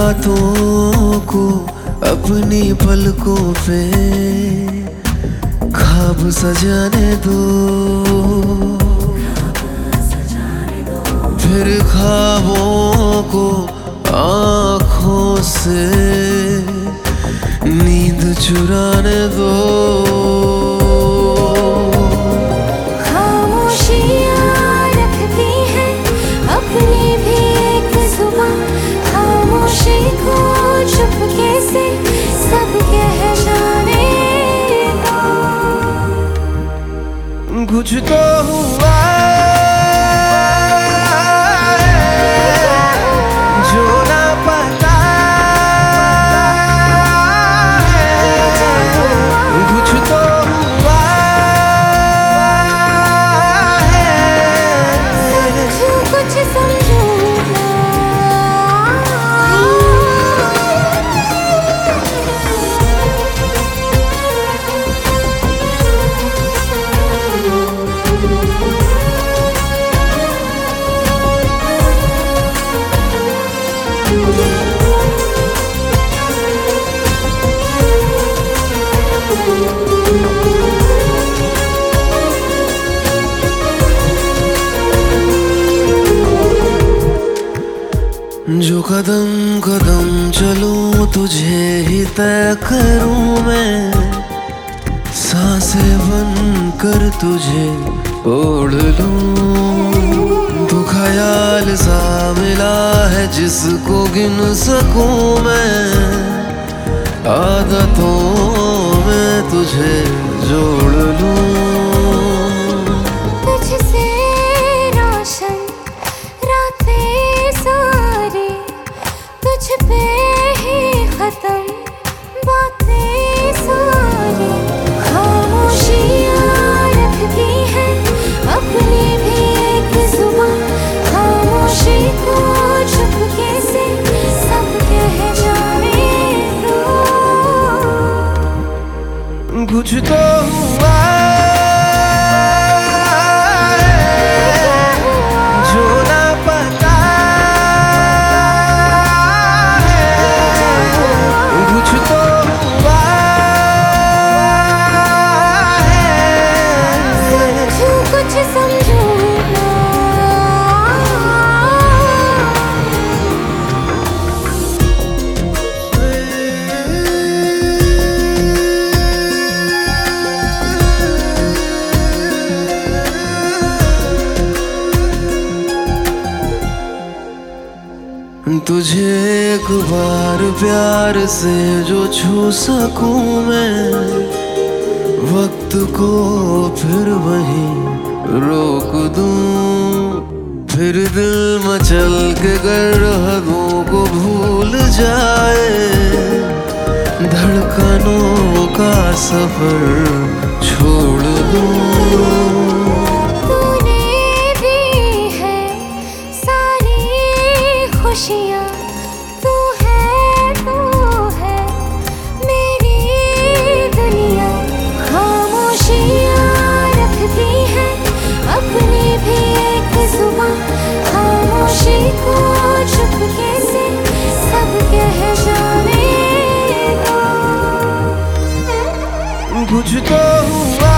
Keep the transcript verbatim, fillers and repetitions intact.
रातों को अपनी पलकों पे ख्वाब सजाने दो, फिर ख्वाबों को आँखों से नींद चुराने दो। चुपके से सब कह जाने दो, कुछ तो हुआ जो ना पता है, कुछ तो हुआ है, कुछ समझो जो कदम कदम चलूं तुझे ही तय करूं मैं, सांसें बन कर तुझे ओढ़ लूं। तू ख्याल सा मिला है जिसको गिन सकूं मैं, आदतों में तुझे जोड़ लूं। तुझसे रोशन रातें सारी, तुझ पे ही खत्म बातें सारी। खामोशियाँ रखती है अपनी भी एक जुबान, खामोशी को चुपके से सब कह जाने दो, कुछ तो हुआ जो ना पता है, कुछ तो हुआ है, कुछ समझो तुझे एक बार प्यार से जो छू सकूं मैं, वक्त को फिर वहीं रोक दूं। फिर दिल मचल के गर्दों को भूल जाए, धड़कनों का सफर छोड़ दूं। खुशियाँ तू है, तू है मेरी दुनिया। खामोशियाँ रखती है अपनी भी एक जुबान, खामोशी को चुपके से सब कह जाने दो, कुछ तो हुआ